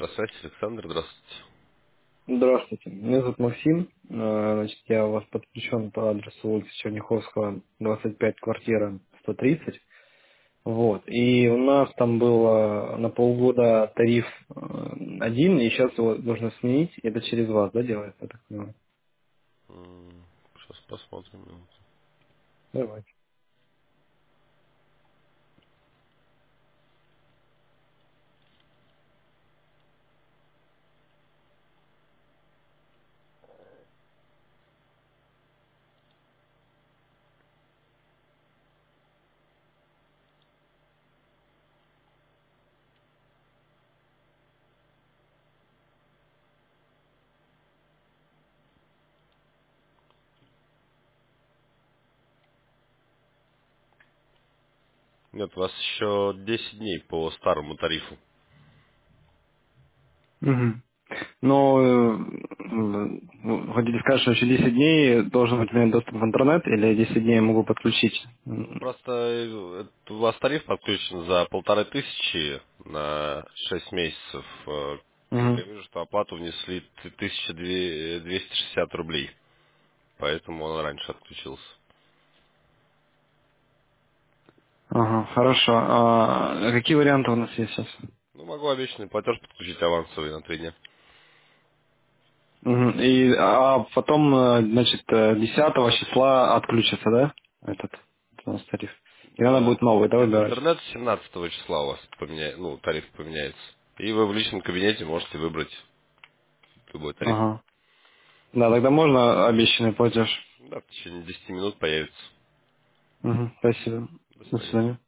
Электросвязь, Александр, здравствуйте. Здравствуйте, меня зовут Максим. Значит, я у вас подключен по адресу улицы Черняховского, 25, квартира 130. Вот. И у нас там был на полгода тариф один, и сейчас его нужно сменить. Это через вас, да, делается, я так понимаю? Сейчас посмотрим. Давайте. Нет, у вас еще 10 дней по старому тарифу. Мгм. Но хотите сказать, что еще 10 дней должен быть у меня доступ в интернет, или 10 дней я могу подключить? Просто у вас тариф подключен за 1500 на 6 месяцев. Мгм. Я вижу, что оплату внесли 1260 рублей. Поэтому он раньше отключился. Ага, хорошо. А какие варианты у нас есть сейчас? Ну, могу обещанный платеж подключить авансовый на 3 дня. Мгм. Потом, значит, 10 числа отключится, да? Этот у нас тариф. И надо будет новый, да, Нет, выбирать? интернет с 17 числа у вас тариф поменяется. И вы в личном кабинете можете выбрать любой тариф. Ага. Да, тогда можно обещанный платеж. Да, в течение 10 минут появится. Мгм. Спасибо. До До свидания. свидания.